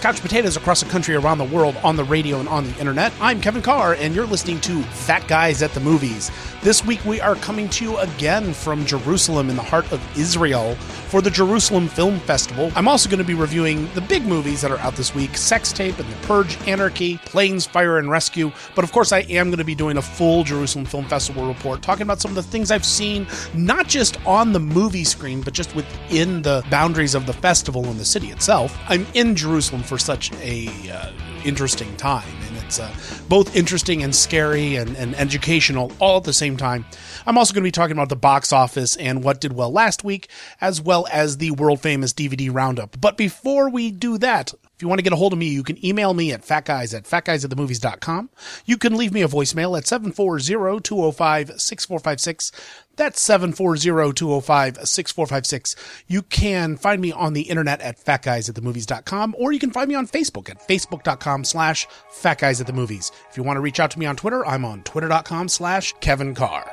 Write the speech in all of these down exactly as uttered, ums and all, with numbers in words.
couch potatoes across the country, around the world, on the radio and on the internet. I'm Kevin Carr, and you're listening to Fat Guys at the Movies. This week we are coming to you again from Jerusalem in the heart of Israel for the Jerusalem Film Festival. I'm also going to be reviewing the big movies that are out this week, Sex Tape and The Purge, Anarchy, Planes, Fire, and Rescue. But of course I am going to be doing a full Jerusalem Film Festival report, talking about some of the things I've seen, not just on the movie screen, but just within the boundaries of the festival and the city itself. I'm in Jerusalem for such a uh, interesting time, and it's uh, both interesting and scary and, and educational all at the same time. I'm also going to be talking about the box office and what did well last week, as well as the world-famous D V D roundup. But before we do that, if you want to get a hold of me, you can email me at fatguys at fatguysatthemovies dot com. You can leave me a voicemail at seven four zero, two zero five, six four five six. That's seven four zero, two zero five, six four five six. You can find me on the internet at fatguys at the movies dot com, or you can find me on Facebook at facebook.com slash fatguysatthemovies. If you want to reach out to me on Twitter, I'm on twitter.com slash Kevin Carr.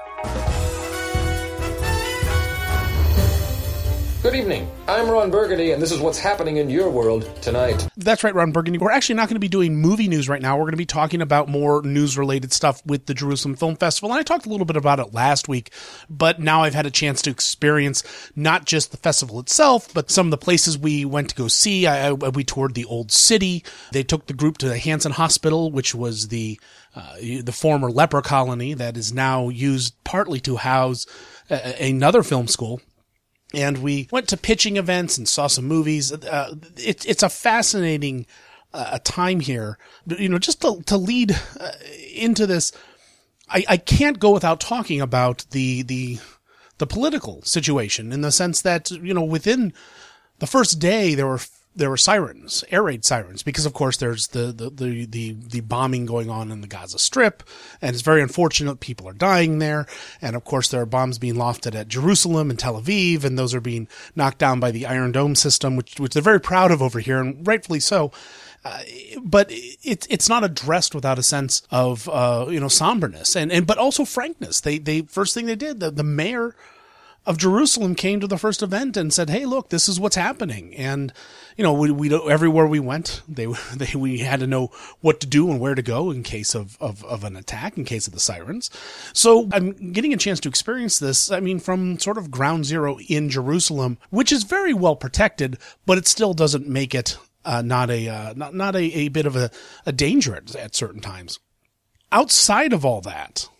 Good evening. I'm Ron Burgundy, and this is what's happening in your world tonight. That's right, Ron Burgundy. We're actually not going to be doing movie news right now. We're going to be talking about more news-related stuff with the Jerusalem Film Festival. And I talked a little bit about it last week, but now I've had a chance to experience not just the festival itself, but some of the places we went to go see. I, I, we toured the Old City. They took the group to the Hanson Hospital, which was the uh, the former leper colony that is now used partly to house a, another film school. And we went to pitching events and saw some movies. Uh, it, it's a fascinating uh, time here. You know, just to, to lead uh, into this, I, I can't go without talking about the the the political situation, in the sense that, you know, within the first day there were there were sirens, air raid sirens, because of course there's the the the the, the bombing going on in the Gaza Strip, and it's very unfortunate. People are dying there, and of course there are bombs being lofted at Jerusalem and Tel Aviv, and those are being knocked down by the Iron Dome system, which which they're very proud of over here, and rightfully so. Uh, but it's it's not addressed without a sense of uh, you know somberness and, and but also frankness. They they first thing they did, the the mayor of Jerusalem came to the first event and said, "Hey, look, this is what's happening." And you know, we we everywhere we went, they they we had to know what to do and where to go in case of of of an attack, in case of the sirens. So I'm getting a chance to experience this. I mean, from sort of ground zero in Jerusalem, which is very well protected, but it still doesn't make it uh, not a uh, not not a, a bit of a, a danger at, at certain times. Outside of all that,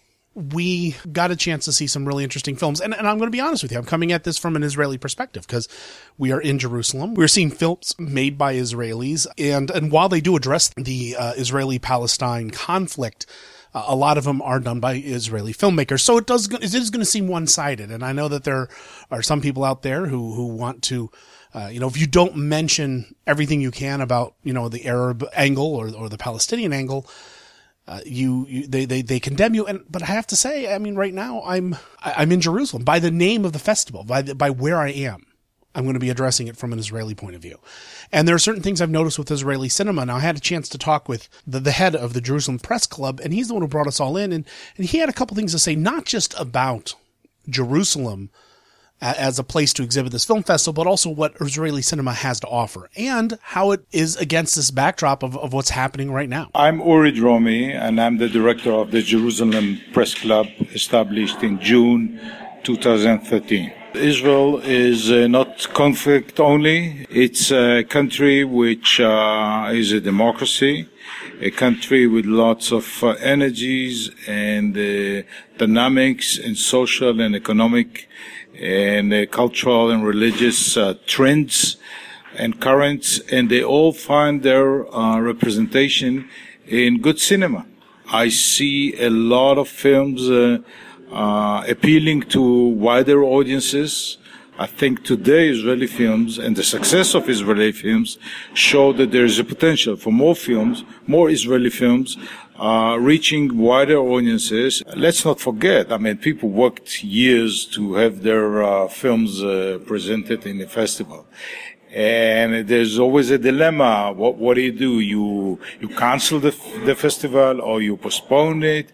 we got a chance to see some really interesting films. And, and I'm going to be honest with you, I'm coming at this from an Israeli perspective because we are in Jerusalem. We're seeing films made by Israelis. And, and while they do address the uh, Israeli-Palestine conflict, uh, a lot of them are done by Israeli filmmakers. So it does, it is going to seem one-sided. And I know that there are some people out there who, who want to, uh, you know, if you don't mention everything you can about, you know, the Arab angle or, or the Palestinian angle, Uh, you, you, they, they, they condemn you. And, but I have to say, I mean, right now I'm, I'm in Jerusalem by the name of the festival, by the, by where I am. I'm going to be addressing it from an Israeli point of view. And there are certain things I've noticed with Israeli cinema. Now, I had a chance to talk with the, the head of the Jerusalem Press Club, and he's the one who brought us all in. And, and he had a couple things to say, not just about Jerusalem as a place to exhibit this film festival, but also what Israeli cinema has to offer and how it is against this backdrop of, of what's happening right now. I'm Uri Dromi, and I'm the director of the Jerusalem Press Club, established in June twenty thirteen. Israel is uh, not conflict only. It's a country which uh, is a democracy, a country with lots of uh, energies and uh, dynamics and social and economic and uh, cultural and religious uh, trends and currents, and they all find their uh, representation in good cinema. I see a lot of films uh, uh, appealing to wider audiences. I think today Israeli films and the success of Israeli films show that there is a potential for more films, more Israeli films, uh, reaching wider audiences. Let's not forget, I mean, people worked years to have their uh, films uh, presented in a festival. And there's always a dilemma. What, what do you do? You, you cancel the, the festival, or you postpone it,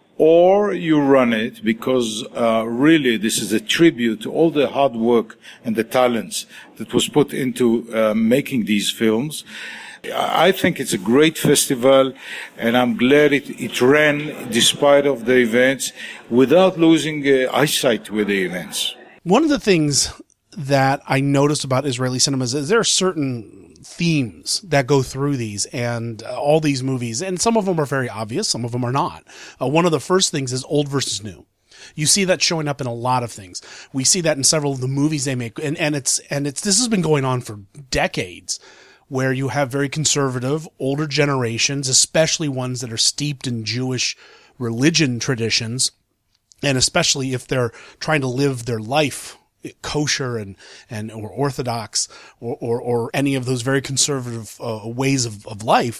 or you run it, because uh, really this is a tribute to all the hard work and the talents that was put into uh, making these films. I think it's a great festival, and I'm glad it, it ran despite of the events without losing uh, eyesight with the events. One of the things that I noticed about Israeli cinemas is there are certain themes that go through these and uh, all these movies, and some of them are very obvious, some of them are not. Uh, one of the first things is old versus new. You see that showing up in a lot of things. We see that in several of the movies they make, and, and it's and it's this has been going on for decades, where you have very conservative, older generations, especially ones that are steeped in Jewish religion traditions, and especially if they're trying to live their life kosher and, and or orthodox or, or, or any of those very conservative uh, ways of, of life,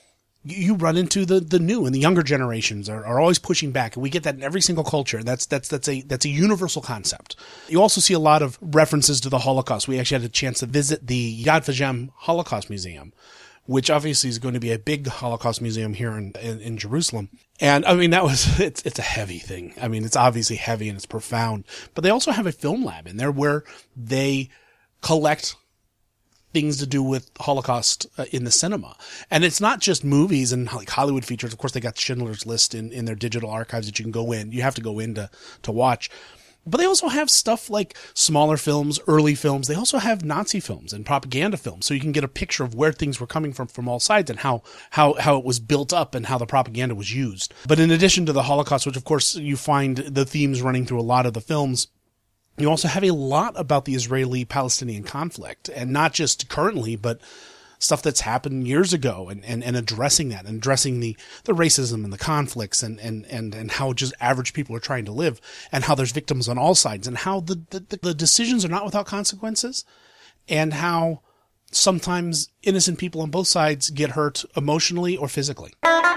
you run into the, the new, and the younger generations are, are always pushing back. And we get that in every single culture. That's, that's, that's a, that's a universal concept. You also see a lot of references to the Holocaust. We actually had a chance to visit the Yad Vashem Holocaust Museum, which obviously is going to be a big Holocaust museum here in, in, in Jerusalem. And I mean, that was, it's, it's a heavy thing. I mean, it's obviously heavy and it's profound, but they also have a film lab in there where they collect things to do with Holocaust uh, in the cinema. And it's not just movies and like Hollywood features. Of course, they got Schindler's List in, in their digital archives that you can go in. You have to go in to, to watch. But they also have stuff like smaller films, early films. They also have Nazi films and propaganda films. So you can get a picture of where things were coming from, from all sides and how, how, how it was built up and how the propaganda was used. But in addition to the Holocaust, which of course you find the themes running through a lot of the films, you also have a lot about the Israeli-Palestinian conflict, and not just currently, but stuff that's happened years ago, and, and, and addressing that, and addressing the, the racism and the conflicts, and, and, and, and how just average people are trying to live, and how there's victims on all sides, and how the, the, the decisions are not without consequences, and how sometimes innocent people on both sides get hurt emotionally or physically.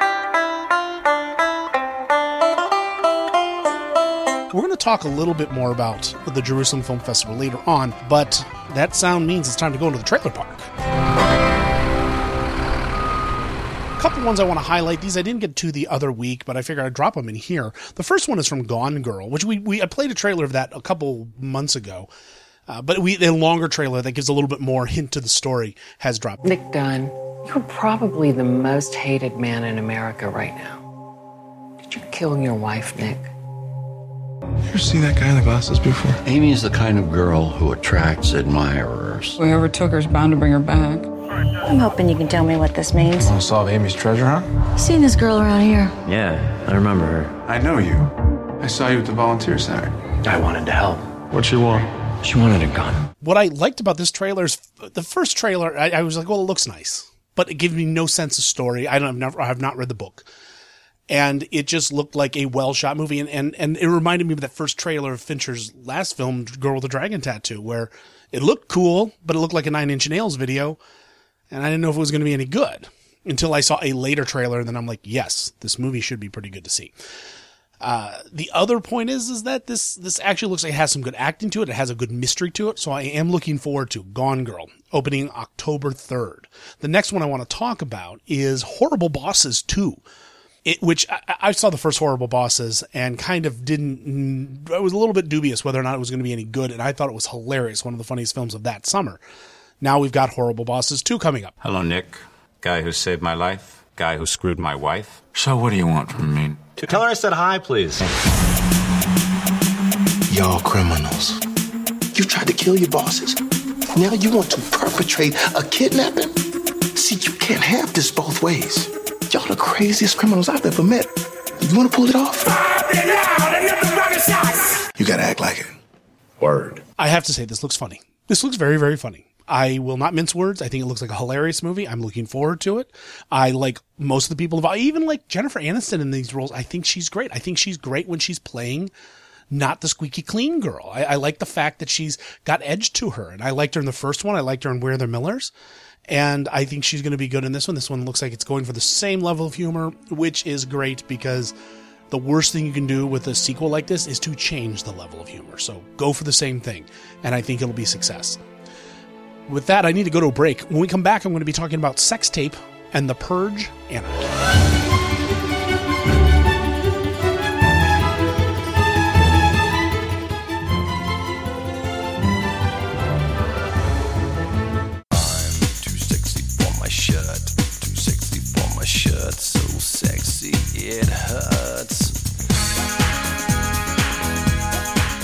We're going to talk a little bit more about the Jerusalem Film Festival later on, but that sound means it's time to go into the trailer park. A couple ones I want to highlight. These I didn't get to the other week, but I figured I'd drop them in here. The first one is from Gone Girl, which we, we I played a trailer of that a couple months ago. Uh, but we a longer trailer that gives a little bit more hint to the story has dropped. Nick Dunn, you're probably the most hated man in America right now. Did you kill your wife, Nick? You ever seen that guy in the glasses before? Amy is the kind of girl who attracts admirers. Whoever took her is bound to bring her back. I'm hoping you can tell me what this means. Want to solve Amy's treasure hunt? Seen this girl around here? Yeah, I remember her. I know you. I saw you at the volunteer center. I wanted to help. What'd she want? She wanted a gun. What I liked about this trailer is the first trailer, I, I was like, well, it looks nice, but it gave me no sense of story. I don't, I've never, I have not read the book. And it just looked like a well-shot movie. And, and, and it reminded me of that first trailer of Fincher's last film, Girl with a Dragon Tattoo, where it looked cool, but it looked like a Nine Inch Nails video. And I didn't know if it was going to be any good until I saw a later trailer. And then I'm like, yes, this movie should be pretty good to see. Uh, the other point is, is that this, this actually looks like it has some good acting to it. It has a good mystery to it. So I am looking forward to Gone Girl, opening October third. The next one I want to talk about is Horrible Bosses two. It, which I, I saw the first Horrible Bosses and kind of didn't, I was a little bit dubious whether or not it was going to be any good. And I thought it was hilarious. One of the funniest films of that summer. Now we've got Horrible Bosses two coming up. Hello, Nick. Guy who saved my life. Guy who screwed my wife. So what do you want from me? Tell her I said hi, please. Y'all criminals. You tried to kill your bosses. Now you want to perpetrate a kidnapping? See, you can't have this both ways. Y'all the craziest criminals I've ever met. You want to pull it off? You gotta act like it. Word. I have to say, this looks funny. This looks very, very funny. I will not mince words. I think it looks like a hilarious movie. I'm looking forward to it. I like most of the people involved. I even like Jennifer Aniston in these roles. I think she's great. I think she's great when she's playing not the squeaky clean girl. I, I like the fact that she's got edge to her. And I liked her in the first one. I liked her in We're the Millers. And I think she's going to be good in this one. This one looks like it's going for the same level of humor, which is great because the worst thing you can do with a sequel like this is to change the level of humor. So go for the same thing, and I think it'll be a success. With that, I need to go to a break. When we come back, I'm going to be talking about Sex Tape and The Purge Anarchy. Shirt.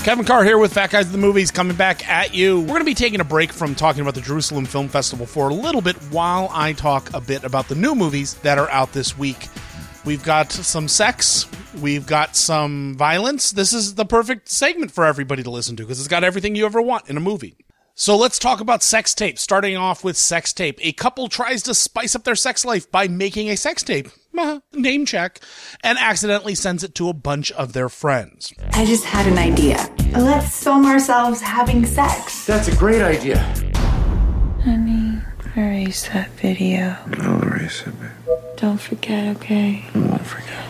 Kevin Carr here with Fat Guys of the Movies, coming back at you. We're going to be taking a break from talking about the Jerusalem Film Festival for a little bit while I talk a bit about the new movies that are out this week. We've got some sex. We've got some violence. This is the perfect segment for everybody to listen to because it's got everything you ever want in a movie. So let's talk about sex tape. Starting off with sex tape. A couple tries to spice up their sex life by making a sex tape. Uh, name check. And accidentally sends it to a bunch of their friends. I just had an idea. Let's film ourselves having sex. That's a great idea. Honey, erase that video. I'll erase it, babe. Don't forget, okay? I won't forget.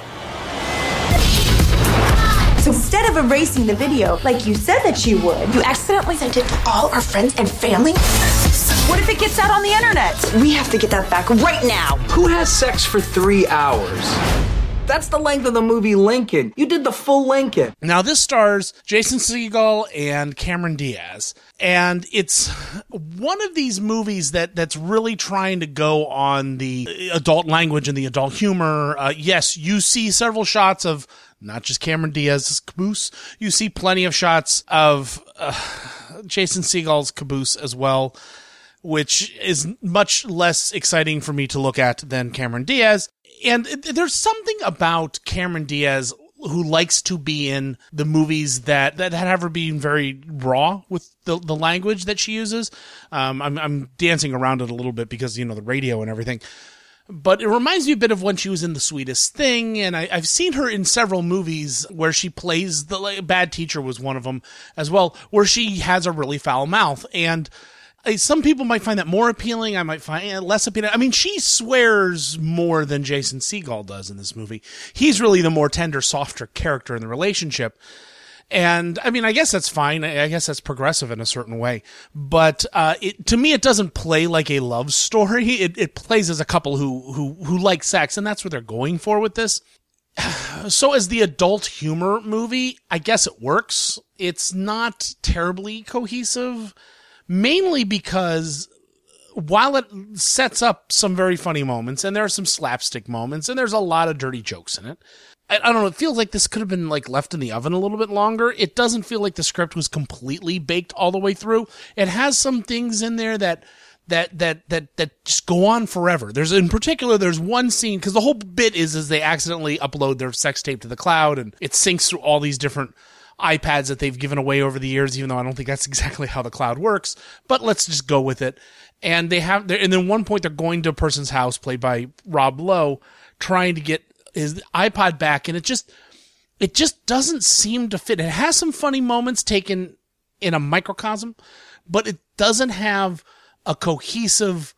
So instead of erasing the video, like you said that you would, you accidentally sent it to all our friends and family? What if it gets out on the internet? We have to get that back right now. Who has sex for three hours? That's the length of the movie Lincoln. You did the full Lincoln. Now, this stars Jason Segel and Cameron Diaz. And it's one of these movies that, that's really trying to go on the adult language and the adult humor. Uh, yes, you see several shots of not just Cameron Diaz's caboose. You see plenty of shots of uh, Jason Segel's caboose as well, which is much less exciting for me to look at than Cameron Diaz. And there's something about Cameron Diaz who likes to be in the movies that, that have her being very raw with the, the language that she uses. Um, I'm, I'm dancing around it a little bit because, you know, the radio and everything. But it reminds me a bit of when she was in The Sweetest Thing, and I, I've seen her in several movies where she plays the like, Bad Teacher was one of them as well, where she has a really foul mouth. And some people might find that more appealing. I might find it less appealing. I mean, she swears more than Jason Segel does in this movie. He's really the more tender, softer character in the relationship. And I mean, I guess that's fine. I guess that's progressive in a certain way. But uh, it, to me, it doesn't play like a love story. It, it plays as a couple who, who, who like sex, and that's what they're going for with this. So as the adult humor movie, I guess it works. It's not terribly cohesive. Mainly because while it sets up some very funny moments, and there are some slapstick moments, and there's a lot of dirty jokes in it, I, I don't know, it feels like this could have been like left in the oven a little bit longer. It doesn't feel like the script was completely baked all the way through. It has some things in there that that that that that just go on forever. There's in particular, there's one scene, because the whole bit is is they accidentally upload their sex tape to the cloud, and it syncs through all these different iPads that they've given away over the years, even though I don't think that's exactly how the cloud works, but let's just go with it. And they have, and then one point they're going to a person's house, played by Rob Lowe, trying to get his iPod back, and it just, it just doesn't seem to fit. It has some funny moments taken in a microcosm, but it doesn't have a cohesive,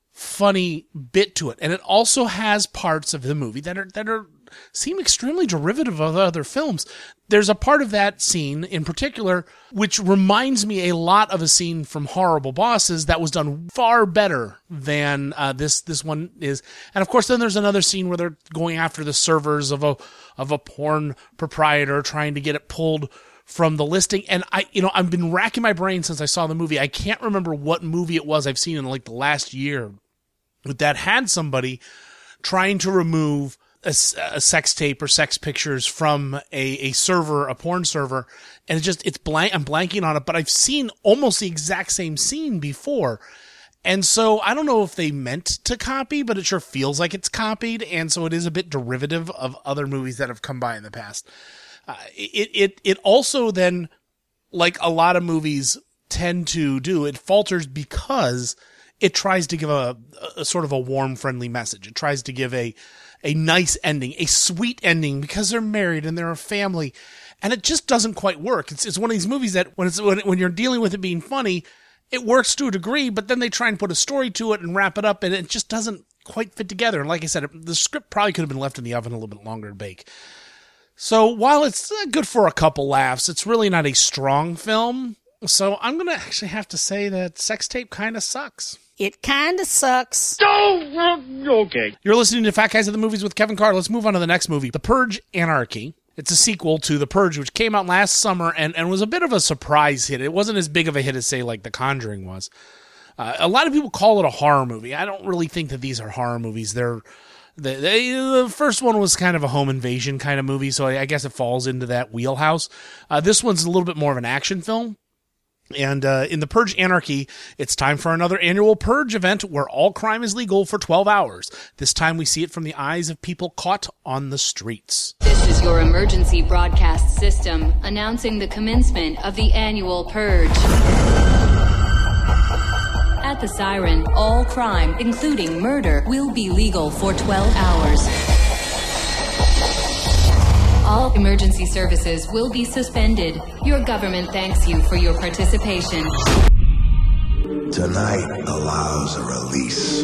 funny bit to it. And it also has parts of the movie that are, that are, seem extremely derivative of other films. There's a part of that scene in particular which reminds me a lot of a scene from Horrible Bosses that was done far better than uh, this this one is. And of course, then there's another scene where they're going after the servers of a of a porn proprietor, trying to get it pulled from the listing. And I, you know, I've been racking my brain since I saw the movie. I can't remember what movie it was I've seen in like the last year that had somebody trying to remove A, a sex tape or sex pictures from a, a server, a porn server, and it just, it's blank, I'm blanking on it, but I've seen almost the exact same scene before. And so I don't know if they meant to copy, but it sure feels like it's copied. And so it is a bit derivative of other movies that have come by in the past. Uh, it, it, it also then, like a lot of movies tend to do, it falters because it tries to give a, a sort of a warm, friendly message. It tries to give a, a nice ending, a sweet ending, because they're married and they're a family, and it just doesn't quite work. It's it's one of these movies that when it's when, when you're dealing with it being funny, it works to a degree, but then they try and put a story to it and wrap it up, and it just doesn't quite fit together. And like I said, the script probably could have been left in the oven a little bit longer to bake. So while it's good for a couple laughs, it's really not a strong film. So I'm going to actually have to say that Sex Tape kind of sucks. It kind of sucks. Oh, okay. You're listening to Fat Guys of the Movies with Kevin Carr. Let's move on to the next movie, The Purge: Anarchy. It's a sequel to The Purge, which came out last summer and, and was a bit of a surprise hit. It wasn't as big of a hit as, say, like The Conjuring was. Uh, a lot of people call it a horror movie. I don't really think that these are horror movies. They're The, they, the first one was kind of a home invasion kind of movie, so I, I guess it falls into that wheelhouse. Uh, this one's a little bit more of an action film. And uh, in the Purge Anarchy, it's time for another annual Purge event where all crime is legal for twelve hours. This time we see it from the eyes of people caught on the streets. This is your emergency broadcast system announcing the commencement of the annual Purge. At the siren, all crime, including murder, will be legal for twelve hours. All emergency services will be suspended. Your government thanks you for your participation. Tonight allows a release.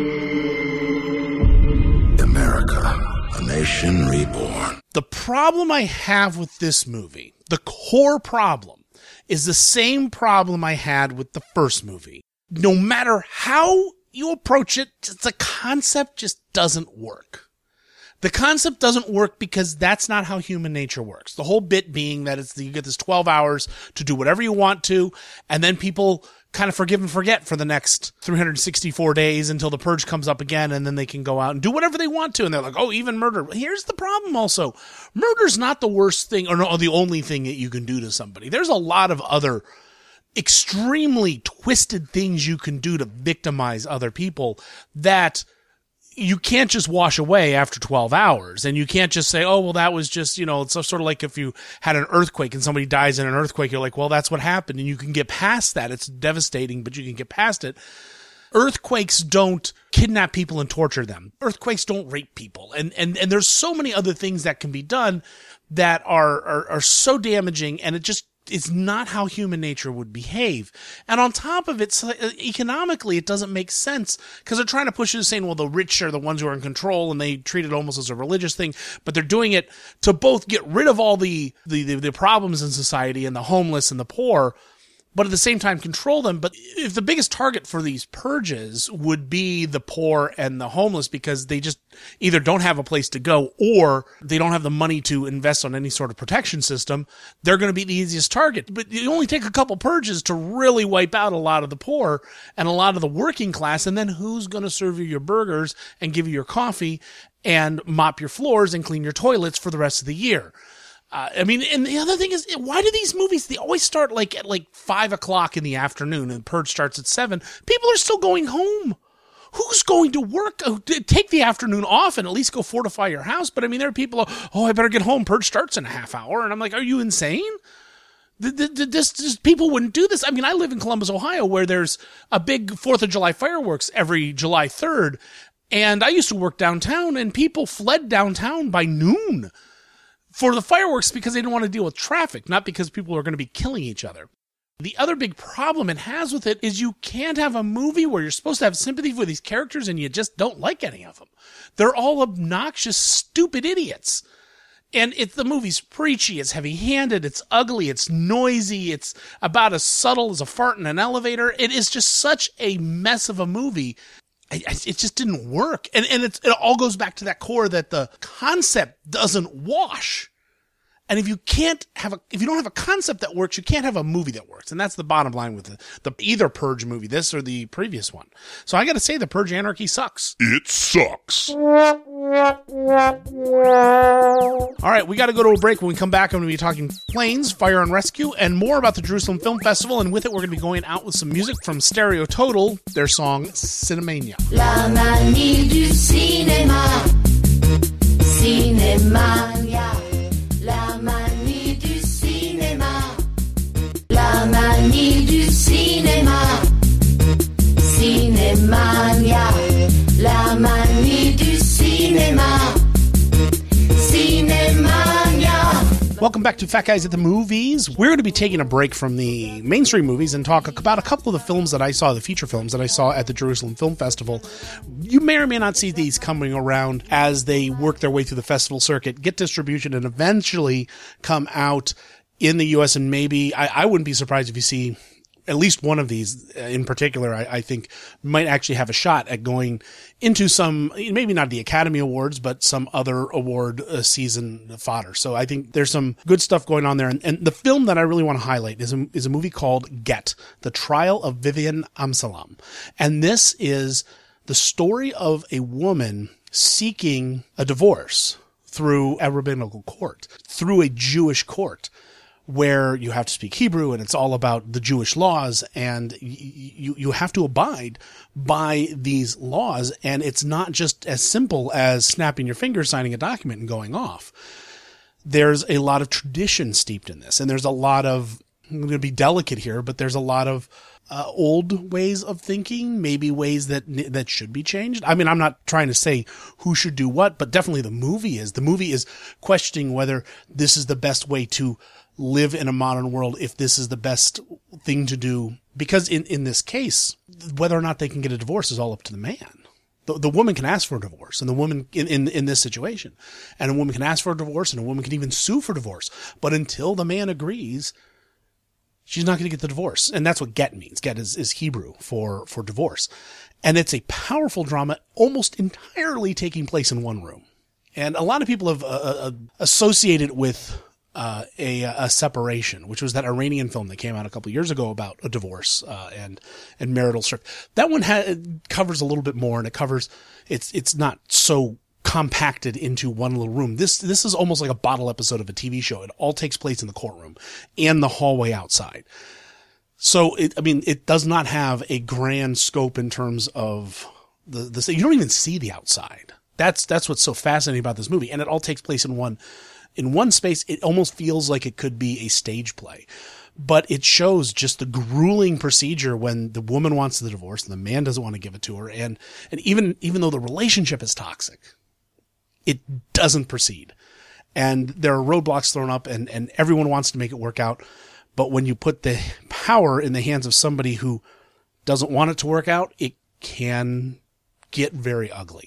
America, a nation reborn. The problem I have with this movie, the core problem, is the same problem I had with the first movie. No matter how you approach it, the concept just doesn't work. The concept doesn't work because that's not how human nature works. The whole bit being that it's you get this twelve hours to do whatever you want to, and then people kind of forgive and forget for the next three hundred sixty-four days until the Purge comes up again, and then they can go out and do whatever they want to. And they're like, oh, even murder. Here's the problem also. Murder's not the worst thing or no, the only thing that you can do to somebody. There's a lot of other extremely twisted things you can do to victimize other people that you can't just wash away after twelve hours. And you can't just say, oh, well, that was just, you know, it's sort of like if you had an earthquake and somebody dies in an earthquake, you're like, well, that's what happened. And you can get past that. It's devastating, but you can get past it. Earthquakes don't kidnap people and torture them. Earthquakes don't rape people. And, and, and there's so many other things that can be done that are, are, are so damaging, and it just, it's not how human nature would behave. And on top of it, economically, it doesn't make sense because they're trying to push it as saying, well, the rich are the ones who are in control, and they treat it almost as a religious thing, but they're doing it to both get rid of all the, the, the, the problems in society and the homeless and the poor, but at the same time control them. But if the biggest target for these purges would be the poor and the homeless because they just either don't have a place to go or they don't have the money to invest on any sort of protection system, they're going to be the easiest target. But you only take a couple purges to really wipe out a lot of the poor and a lot of the working class, and then who's going to serve you your burgers and give you your coffee and mop your floors and clean your toilets for the rest of the year? Uh, I mean, and the other thing is, why do these movies, they always start like at like five o'clock in the afternoon and Purge starts at seven. People are still going home. Who's going to work? Oh, take the afternoon off and at least go fortify your house. But I mean, there are people, oh, I better get home. Purge starts in a half hour. And I'm like, are you insane? This, this, people wouldn't do this. I mean, I live in Columbus, Ohio, where there's a big fourth of July fireworks every July third. And I used to work downtown, and people fled downtown by noon for the fireworks because they didn't want to deal with traffic, not because people are going to be killing each other. The other big problem it has with it is you can't have a movie where you're supposed to have sympathy for these characters and you just don't like any of them. They're all obnoxious, stupid idiots. And it's the movie's preachy, it's heavy-handed, it's ugly, it's noisy, it's about as subtle as a fart in an elevator. It is just such a mess of a movie. It just didn't work. And and it's, it all goes back to that core that the concept doesn't wash. And if you can't have a, if you don't have a concept that works, you can't have a movie that works. And that's the bottom line with the, the either Purge movie, this or the previous one. So I got to say, the Purge Anarchy sucks. It sucks. All right, we got to go to a break. When we come back, I'm going to be talking planes, fire and rescue, and more about the Jerusalem Film Festival. And with it, we're going to be going out with some music from Stereo Total, their song Cinemania. La manie du cinéma, Cinemania. La manie du cinéma, la manie du cinéma, Cinemania, la manie du cinéma, Cinemania. Welcome back to Fat Guys at the Movies. We're going to be taking a break from the mainstream movies and talk about a couple of the films that I saw, the feature films that I saw at the Jerusalem Film Festival. You may or may not see these coming around as they work their way through the festival circuit, get distribution, and eventually come out in the U S. And maybe, I, I wouldn't be surprised if you see at least one of these in particular, I, I think might actually have a shot at going into some, maybe not the Academy Awards, but some other award uh, season fodder. So I think there's some good stuff going on there. And, and the film that I really want to highlight is a, is a movie called Get, The Trial of Vivian Amsalam. And this is the story of a woman seeking a divorce through a rabbinical court, through a Jewish court, where you have to speak Hebrew and it's all about the Jewish laws, and you, you have to abide by these laws. And it's not just as simple as snapping your fingers, signing a document and going off. There's a lot of tradition steeped in this. And there's a lot of, I'm going to be delicate here, but there's a lot of uh, old ways of thinking, maybe ways that, that should be changed. I mean, I'm not trying to say who should do what, but definitely the movie is. The movie is questioning whether this is the best way to live in a modern world, if this is the best thing to do. Because in, in this case, whether or not they can get a divorce is all up to the man. The, the woman can ask for a divorce, and the woman in, in, in this situation, and a woman can ask for a divorce, and a woman can even sue for divorce. But until the man agrees, she's not going to get the divorce. And that's what get means. Get is, is Hebrew for, for divorce. And it's a powerful drama almost entirely taking place in one room. And a lot of people have uh, uh, associated it with Uh, a, a separation, which was that Iranian film that came out a couple of years ago about a divorce, uh, and, and marital strict. That one ha- covers a little bit more, and it covers, it's, it's not so compacted into one little room. This, this is almost like a bottle episode of a T V show. It all takes place in the courtroom and the hallway outside. So it, I mean, it does not have a grand scope in terms of the, the, you don't even see the outside. That's, that's what's so fascinating about this movie. And it all takes place in one In one space. It almost feels like it could be a stage play, but it shows just the grueling procedure when the woman wants the divorce and the man doesn't want to give it to her. And, and even, even though the relationship is toxic, it doesn't proceed. And there are roadblocks thrown up, and, and everyone wants to make it work out. But when you put the power in the hands of somebody who doesn't want it to work out, it can get very ugly.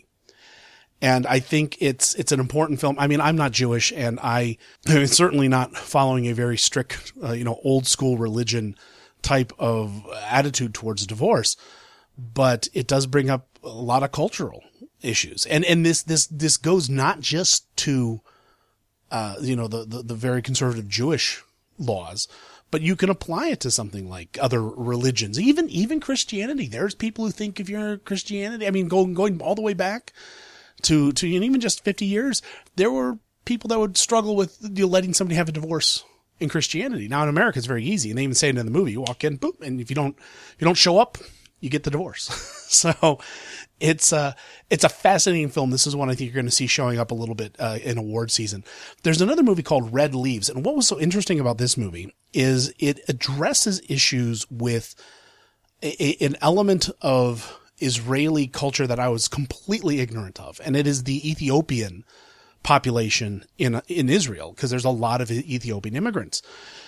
And I think it's, it's an important film. I mean, I'm not Jewish, and I am certainly not following a very strict, uh, you know, old school religion type of attitude towards divorce, but it does bring up a lot of cultural issues. And, and this, this, this goes not just to, uh, you know, the, the, the very conservative Jewish laws, but you can apply it to something like other religions, even, even Christianity. There's people who think if you're Christianity, I mean, going, going all the way back to, to, and even just fifty years, there were people that would struggle with, you know, letting somebody have a divorce in Christianity. Now in America, it's very easy. And they even say it in the movie, you walk in, boom. And if you don't, if you don't show up, you get the divorce. So it's a, it's a fascinating film. This is one I think you're going to see showing up a little bit, uh, in award season. There's another movie called Red Leaves. And what was so interesting about this movie is it addresses issues with a, a, an element of Israeli culture that I was completely ignorant of. And it is the Ethiopian population in, in Israel, because there's a lot of Ethiopian immigrants,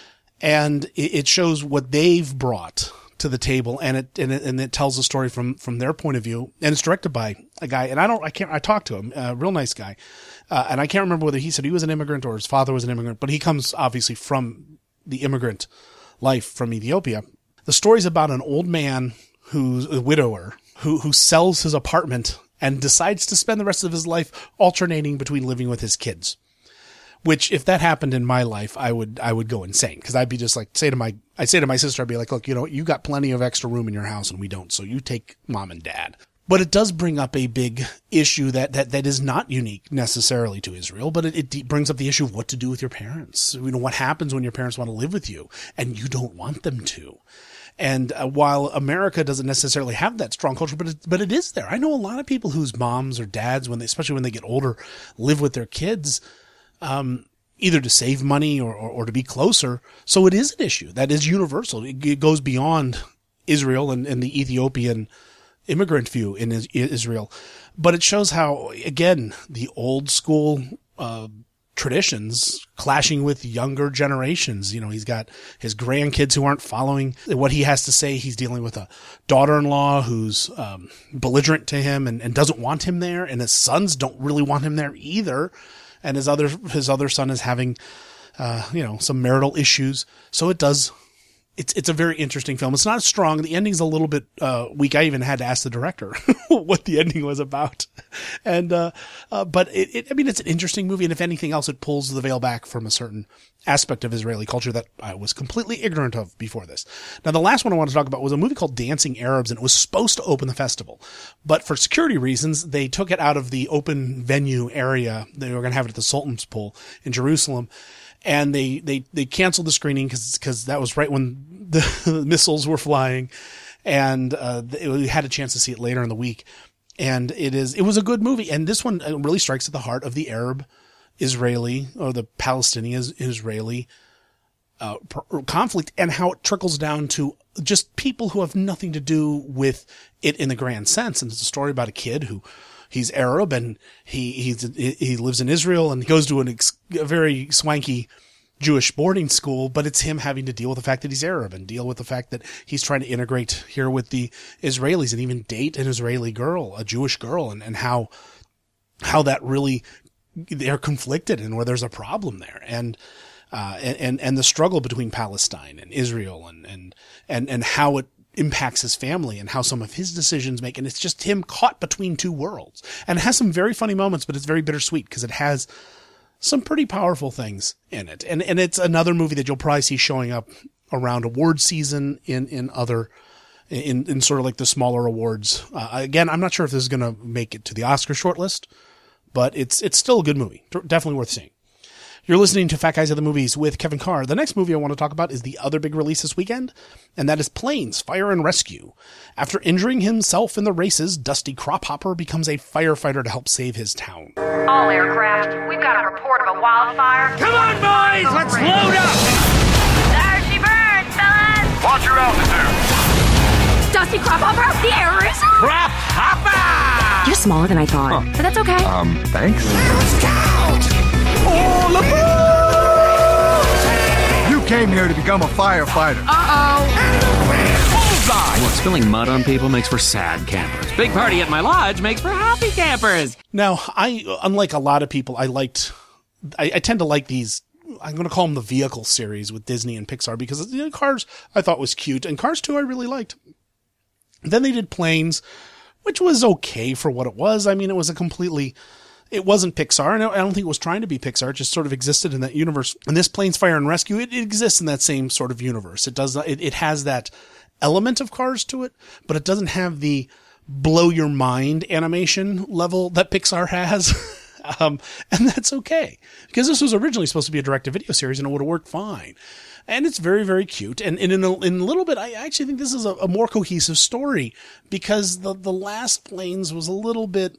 and it, it shows what they've brought to the table. And it, and it, and it tells a story from, from their point of view, and it's directed by a guy. And I don't, I can't, I talked to him, a real nice guy. Uh, and I can't remember whether he said he was an immigrant or his father was an immigrant, but he comes obviously from the immigrant life from Ethiopia. The story's about an old man who's a widower, who, who sells his apartment and decides to spend the rest of his life alternating between living with his kids. Which, if that happened in my life, I would, I would go insane. Cause I'd be just like, say to my, I'd say to my sister, I'd be like, look, you know, you got plenty of extra room in your house and we don't. So you take mom and dad. But it does bring up a big issue that, that, that is not unique necessarily to Israel, but it, it brings up the issue of what to do with your parents. You know, what happens when your parents want to live with you and you don't want them to. And uh, while America doesn't necessarily have that strong culture, but it, but it is there. I know a lot of people whose moms or dads, when they, especially when they get older, live with their kids, um, either to save money or, or, or to be closer. So it is an issue that is universal. It, it goes beyond Israel and, and the Ethiopian immigrant view in Israel. But it shows how, again, the old school, uh, traditions clashing with younger generations. You know, he's got his grandkids who aren't following what he has to say. He's dealing with a daughter-in-law who's um, belligerent to him and, and doesn't want him there. And his sons don't really want him there either. And his other, his other son is having, uh, you know, some marital issues. So it does, it's it's a very interesting film. It's not as strong. The ending's a little bit uh, weak. I even had to ask the director what the ending was about. And uh, uh, but it, it, I mean, it's an interesting movie, and if anything else, it pulls the veil back from a certain aspect of Israeli culture that I was completely ignorant of before this. Now, the last one I want to talk about was a movie called Dancing Arabs, and it was supposed to open the festival, but for security reasons, they took it out of the open venue area. They were going to have it at the Sultan's Pool in Jerusalem. And they, they, they canceled the screening because, because that was right when the missiles were flying, and, uh, it, we had a chance to see it later in the week. And it is, it was a good movie. And this one really strikes at the heart of the Arab Israeli or the Palestinian Israeli, uh, conflict, and how it trickles down to just people who have nothing to do with it in the grand sense. And it's a story about a kid who, he's Arab, and he he's, he lives in Israel, and he goes to an ex, a very swanky Jewish boarding school, but it's him having to deal with the fact that he's Arab and deal with the fact that he's trying to integrate here with the Israelis and even date an Israeli girl, a Jewish girl, and, and how how that really, they're conflicted and where there's a problem there. And uh and and the struggle between Palestine and Israel, and and and and how it impacts his family and how some of his decisions make. And it's just him caught between two worlds, and it has some very funny moments, but it's very bittersweet because it has some pretty powerful things in it. And, and it's another movie that you'll probably see showing up around award season in, in other, in, in sort of like the smaller awards. Uh, again, I'm not sure if this is going to make it to the Oscar shortlist, but it's, it's still a good movie. Definitely worth seeing. You're listening to Fat Guys at the Movies with Kevin Carr. The next movie I want to talk about is the other big release this weekend, and that is Planes, Fire and Rescue. After injuring himself in the races, Dusty Crophopper becomes a firefighter to help save his town. All aircraft, we've got a report of a wildfire. Come on, boys, let's load up! There she burns, fellas! Watch your altitude! Dusty Crophopper, the air racer! Crophopper! You're smaller than I thought, but that's okay. Um, thanks. You came here to become a firefighter. Uh-oh. Bullseye! Well, spilling mud on people makes for sad campers. Big party at my lodge makes for happy campers. Now, I, unlike a lot of people, I liked, I, I tend to like these, I'm going to call them the vehicle series with Disney and Pixar, because, you know, Cars I thought was cute, and Cars two I really liked. Then they did Planes, which was okay for what it was. I mean, it was a completely, it wasn't Pixar, and I don't think it was trying to be Pixar. It just sort of existed in that universe. And this Planes, Fire and Rescue, it, it exists in that same sort of universe. It does, it, it has that element of Cars to it, but it doesn't have the blow your mind animation level that Pixar has. um, and that's okay, because this was originally supposed to be a direct-to-video series, and it would have worked fine. And it's very, very cute. And, and in, a, in a little bit, I actually think this is a, a more cohesive story, because the, the last Planes was a little bit,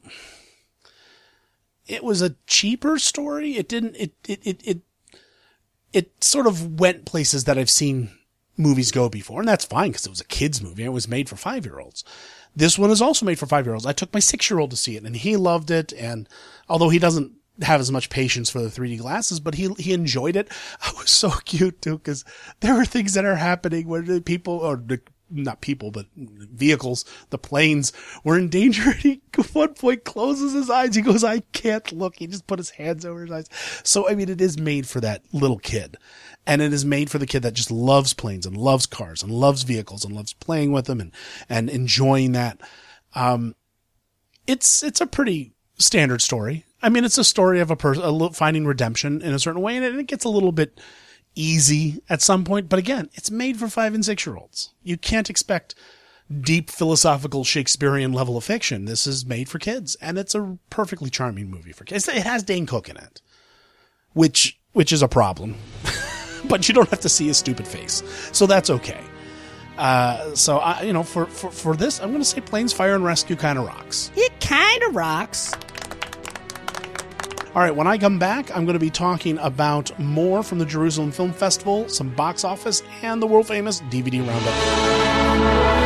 it was a cheaper story. It didn't, it, it, it, it, it sort of went places that I've seen movies go before. And that's fine, because it was a kid's movie. It was made for five-year-olds. This one is also made for five-year-olds. I took my six-year-old to see it, and he loved it. And although he doesn't have as much patience for the three D glasses, but he he enjoyed it. It was so cute too, because there are things that are happening where the people, or the, not people, but vehicles, the planes were in danger. He at one point closes his eyes. He goes, "I can't look." He just put his hands over his eyes. So I mean, it is made for that little kid, and it is made for the kid that just loves planes and loves cars and loves vehicles and loves playing with them and and enjoying that. Um, it's it's a pretty standard story. I mean, it's a story of a person finding redemption in a certain way, and it, it gets a little bit easy at some point. But again, it's made for five and six year olds. You can't expect deep philosophical Shakespearean level of fiction. This is made for kids, and it's a perfectly charming movie for kids. It has Dane Cook in it, which which is a problem, but you don't have to see his stupid face, so that's okay. Uh, so I, you know, for for for this, I'm going to say Planes, Fire and Rescue kind of rocks. It kind of rocks. All right, when I come back, I'm going to be talking about more from the Jerusalem Film Festival, some box office, and the world-famous D V D roundup.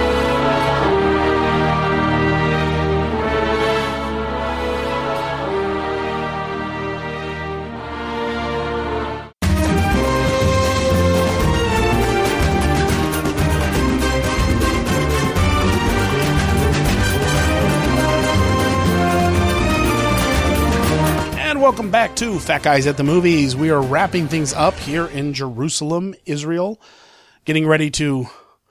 Welcome back to Fat Guys at the Movies. We are wrapping things up here in Jerusalem, Israel. getting ready to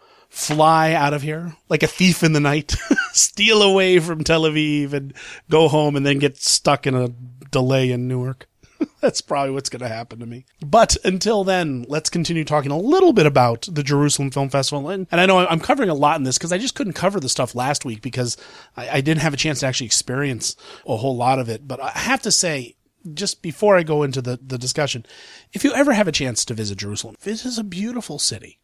fly out of here like a thief in the night, steal away from Tel Aviv and go home and then get stuck in a delay in Newark. That's probably what's going to happen to me. But until then, let's continue talking a little bit about the Jerusalem Film Festival. And, and I know I'm covering a lot in this because I just couldn't cover the stuff last week because I, I didn't have a chance to actually experience a whole lot of it. But I have to say, just before I go into the, the discussion, if you ever have a chance to visit Jerusalem, it is a beautiful city.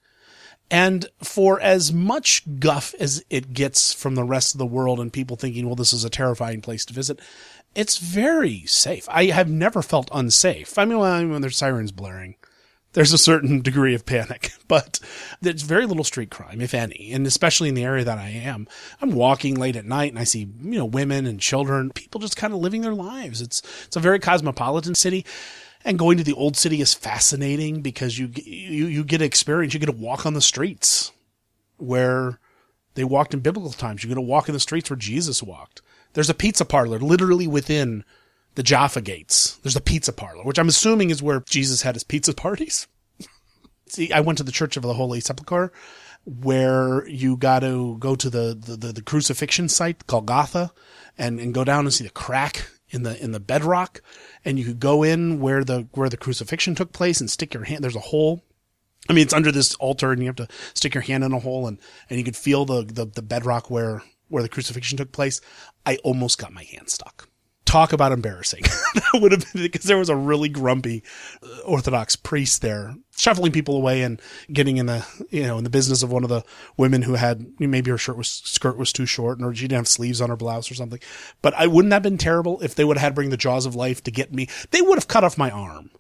And for as much guff as it gets from the rest of the world and people thinking, well, this is a terrifying place to visit, it's very safe. I have never felt unsafe. I mean, when there's sirens blaring, there's a certain degree of panic, but there's very little street crime, if any. And especially in the area that I am, I'm walking late at night and I see, you know, women and children, people just kind of living their lives. It's, it's a very cosmopolitan city. And going to the old city is fascinating because you, you, you get to experience, you get to walk on the streets where they walked in biblical times. You get to walk in the streets where Jesus walked. There's a pizza parlor literally within the Jaffa Gates. There's a pizza parlor, which I'm assuming is where Jesus had his pizza parties. See, I went to the Church of the Holy Sepulchre, where you got to go to the, the, the, the crucifixion site, Golgotha, and, and go down and see the crack in the, in the bedrock. And you could go in where the, where the crucifixion took place and stick your hand. There's a hole. I mean, it's under this altar and you have to stick your hand in a hole and, and you could feel the, the, the bedrock where, where the crucifixion took place. I almost got my hand stuck. Talk about embarrassing. That would have been because there was a really grumpy Orthodox priest there shuffling people away and getting in the, you know, in the business of one of the women who had, maybe her shirt was, skirt was too short or she didn't have sleeves on her blouse or something. But I wouldn't have been terrible if they would have had to bring the jaws of life to get me. They would have cut off my arm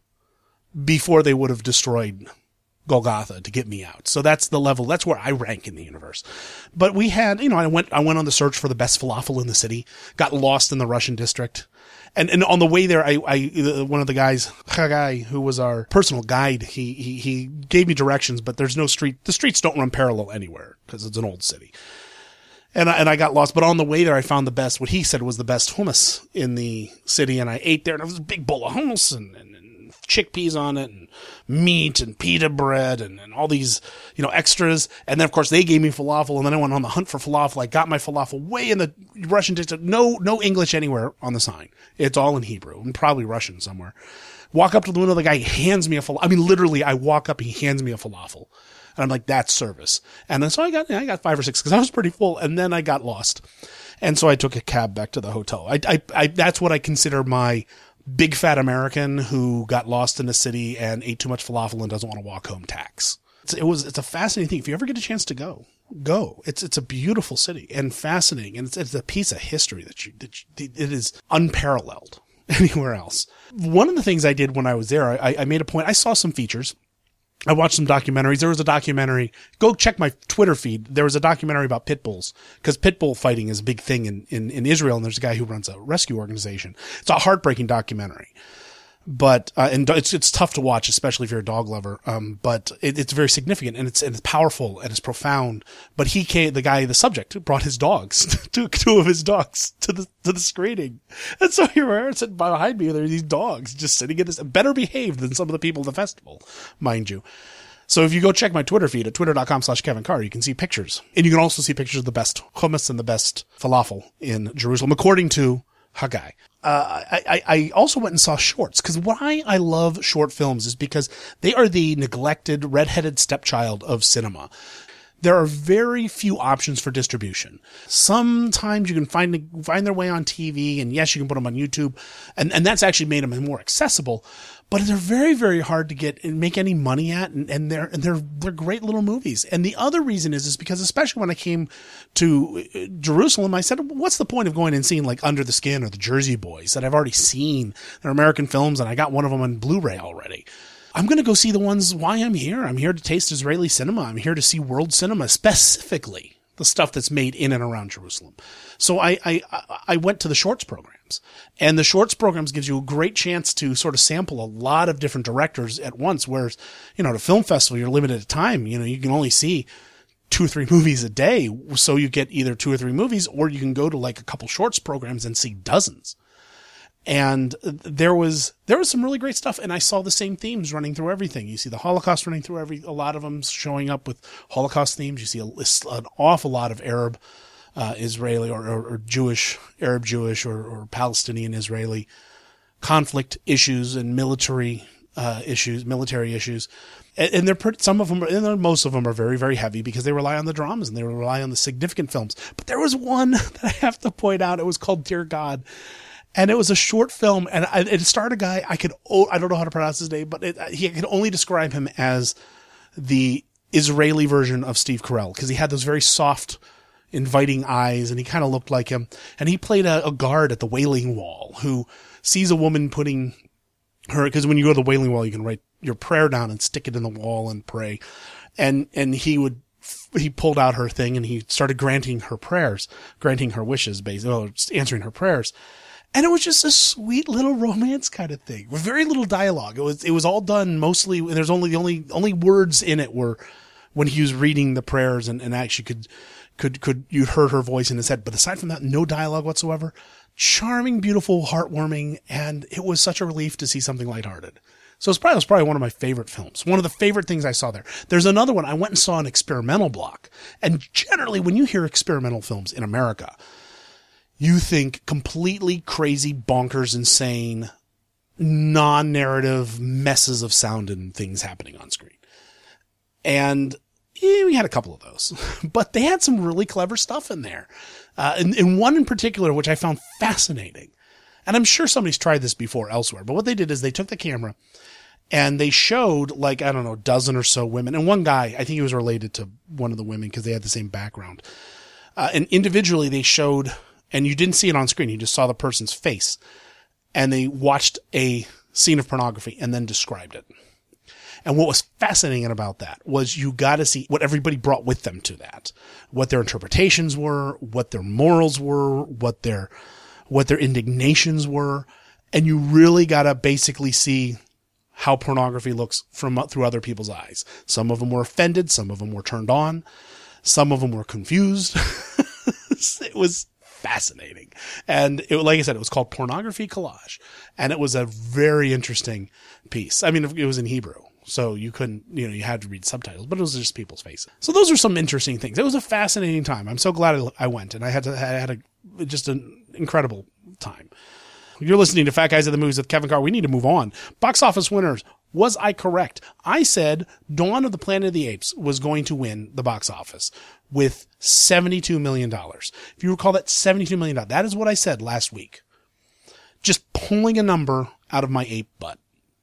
before they would have destroyed Golgotha to get me out. So that's the level. That's where I rank in the universe. But we had, you know, I went, I went on the search for the best falafel in the city, got lost in the Russian district. And, and on the way there, I, I, one of the guys, Chagai, who was our personal guide, he, he, he gave me directions, but there's no street, the streets don't run parallel anywhere because it's an old city. And I, and I got lost, but on the way there, I found the best, what he said was the best hummus in the city. And I ate there and it was a big bowl of hummus and, and, and chickpeas on it and meat and pita bread and, and all these, you know, extras. And then of course they gave me falafel and then I went on the hunt for falafel. I got my falafel way in the Russian district. No, no English anywhere on the sign. It's all in Hebrew and probably Russian somewhere. Walk up to the window. The guy hands me a falafel. I mean, literally I walk up, he hands me a falafel and I'm like, that's service. And then so I got, I got five or six because I was pretty full and then I got lost. And so I took a cab back to the hotel. I, I, I that's what I consider my big fat American who got lost in the city and ate too much falafel and doesn't want to walk home tax. It's, it was, it's a fascinating thing. If you ever get a chance to go, go. It's, it's a beautiful city and fascinating. And it's, it's a piece of history that you, that you, it is unparalleled anywhere else. One of the things I did when I was there, I, I made a point. I saw some features. I watched some documentaries. There was a documentary. Go check my Twitter feed. There was a documentary about pit bulls because pit bull fighting is a big thing in, in, in Israel. And there's a guy who runs a rescue organization. It's a heartbreaking documentary, but, uh, and it's, it's tough to watch, especially if you're a dog lover. Um, but it, it's very significant and it's, and it's powerful and it's profound. But he came, the guy, the subject brought his dogs, two, two of his dogs to the, to the screening. And so here we are sitting behind me. There are these dogs just sitting in this, better behaved than some of the people at the festival, mind you. So if you go check my Twitter feed at twitter.com slash Kevin Carr, you can see pictures. And you can also see pictures of the best hummus and the best falafel in Jerusalem, according to Haggai. Uh, I, I also went and saw shorts because why I love short films is because they are the neglected redheaded stepchild of cinema. There are very few options for distribution. Sometimes you can find find their way on T V, and yes, you can put them on YouTube, and, and that's actually made them more accessible. But they're very, very hard to get and make any money at, and, and they're and they're they're great little movies. And the other reason is is because especially when I came to Jerusalem, I said, what's the point of going and seeing like Under the Skin or The Jersey Boys that I've already seen? They're American films, and I got one of them on Blu-ray already. I'm going to go see the ones why I'm here. I'm here to taste Israeli cinema. I'm here to see world cinema, specifically the stuff that's made in and around Jerusalem. So I, I, I went to the shorts programs, and the shorts programs gives you a great chance to sort of sample a lot of different directors at once. Whereas, you know, at a film festival, you're limited to time. You know, you can only see two or three movies a day. So you get either two or three movies, or you can go to like a couple shorts programs and see dozens. And there was there was some really great stuff, and I saw the same themes running through everything. You see the Holocaust running through every a lot of them showing up with Holocaust themes. You see a, an awful lot of Arab, uh, Israeli, or, or, or Jewish, Arab Jewish, or, or Palestinian Israeli conflict issues and military uh, issues, military issues. And, and they're pretty, some of them, and most of them are very, very heavy because they rely on the dramas and they rely on the significant films. But there was one that I have to point out. It was called Dear God. And it was a short film, and it starred a guy, I could, I don't know how to pronounce his name, but it, he could only describe him as the Israeli version of Steve Carell, because he had those very soft, inviting eyes, and he kind of looked like him. And he played a, a guard at the Wailing Wall who sees a woman putting her, because when you go to the Wailing Wall, you can write your prayer down and stick it in the wall and pray. And, and he would, he pulled out her thing and he started granting her prayers, granting her wishes, basically, well, answering her prayers. And it was just a sweet little romance kind of thing with very little dialogue. It was, it was all done mostly, there's only, the only, only words in it were when he was reading the prayers and, and actually could, could, could, you heard her voice in his head. But aside from that, no dialogue whatsoever. Charming, beautiful, heartwarming. And it was such a relief to see something lighthearted. So it's probably, it was probably one of my favorite films. One of the favorite things I saw there. There's another one. I went and saw an experimental block. And generally when you hear experimental films in America, you think completely crazy, bonkers, insane, non-narrative messes of sound and things happening on screen. And yeah, we had a couple of those, but they had some really clever stuff in there. Uh, and, and one in particular, which I found fascinating. And I'm sure somebody's tried this before elsewhere, but what they did is they took the camera and they showed like, I don't know, a dozen or so women. And one guy, I think he was related to one of the women because they had the same background. Uh, and individually they showed, and you didn't see it on screen. You just saw the person's face, and they watched a scene of pornography and then described it. And what was fascinating about that was you got to see what everybody brought with them to that, what their interpretations were, what their morals were, what their, what their indignations were. And you really got to basically see how pornography looks from through other people's eyes. Some of them were offended. Some of them were turned on. Some of them were confused. It was fascinating. And it, like I said, it was called Pornography Collage. And it was a very interesting piece. I mean, it was in Hebrew, so you couldn't, you know, you had to read subtitles, but it was just people's faces. So those are some interesting things. It was a fascinating time. I'm so glad I went, and I had to, I had a, just an incredible time. You're listening to Fat Guys at the Movies with Kevin Carr. We need to move on. Box office winners. Was I correct? I said Dawn of the Planet of the Apes was going to win the box office with seventy-two million dollars. If you recall, that seventy-two million dollars. That is what I said last week. Just pulling a number out of my ape butt.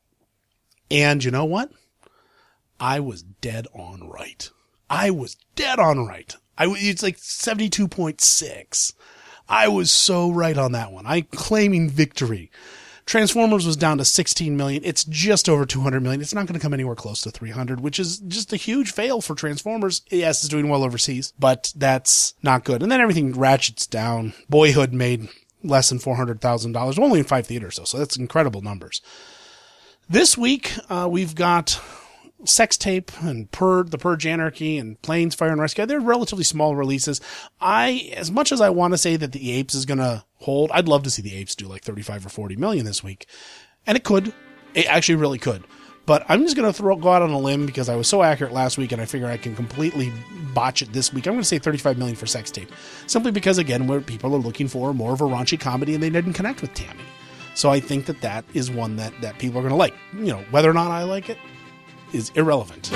And you know what? I was dead on right. I was dead on right. I, it's like seventy-two point six. I was so right on that one. I'm claiming victory. Transformers was down to sixteen million. It's just over two hundred million. It's not going to come anywhere close to three hundred, which is just a huge fail for Transformers. Yes, it's doing well overseas, but that's not good. And then everything ratchets down. Boyhood made less than four hundred thousand dollars, only in five theaters though, so that's incredible numbers. This week, uh, we've got Sex Tape and Purge, The Purge Anarchy and Planes, Fire and Rescue. They're relatively small releases. I, as much as I want to say that The Apes is going to hold, I'd love to see The Apes do like thirty-five or forty million this week. And it could. It actually really could. But I'm just going to throw, go out on a limb because I was so accurate last week and I figure I can completely botch it this week. I'm going to say thirty-five million for Sex Tape. Simply because, again, where people are looking for more of a raunchy comedy and they didn't connect with Tammy. So I think that that is one that, that people are going to like. You know, whether or not I like it is irrelevant.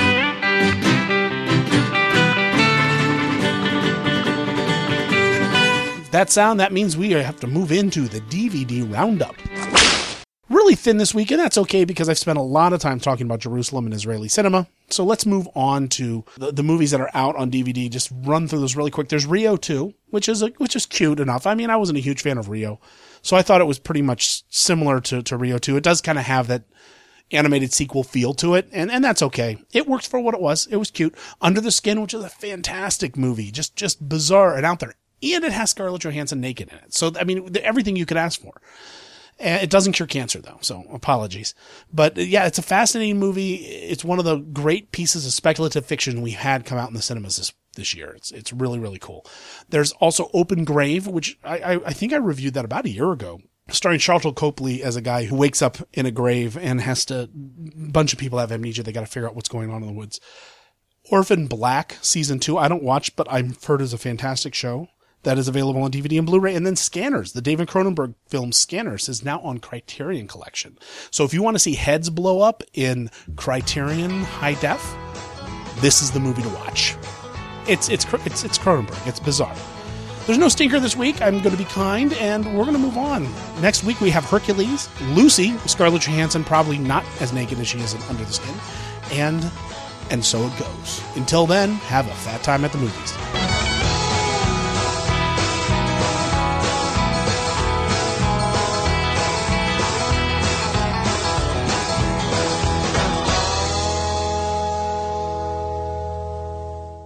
That sound, that means we have to move into the D V D roundup. Really thin this week, and that's okay because I've spent a lot of time talking about Jerusalem and Israeli cinema. So let's move on to the, the movies that are out on D V D. Just run through those really quick. There's Rio two, which is a, which is cute enough. I mean, I wasn't a huge fan of Rio, so I thought it was pretty much similar to, to Rio two. It does kind of have that animated sequel feel to it, and, and that's okay. It works for what it was. It was cute. Under the Skin, which is a fantastic movie, just just bizarre and out there. And it has Scarlett Johansson naked in it. So, I mean, everything you could ask for. And it doesn't cure cancer, though, so apologies. But, yeah, it's a fascinating movie. It's one of the great pieces of speculative fiction we had come out in the cinemas this this year. It's it's really, really cool. There's also Open Grave, which I, I, I think I reviewed that about a year ago. starring Sharlto Copley as a guy who wakes up in a grave and has to, a bunch of people have amnesia. They got to figure out what's going on in the woods. Orphan Black season two. I don't watch, but I've heard is a fantastic show that is available on D V D and Blu-ray. And then Scanners, the David Cronenberg film Scanners, is now on Criterion Collection. So if you want to see heads blow up in Criterion high def, this is the movie to watch. It's, it's, it's, it's Cronenberg. It's bizarre. There's no stinker this week. I'm going to be kind, and we're going to move on. Next week, we have Hercules, Lucy, Scarlett Johansson, probably not as naked as she is in Under the Skin, and and so it goes. Until then, have a fat time at the movies.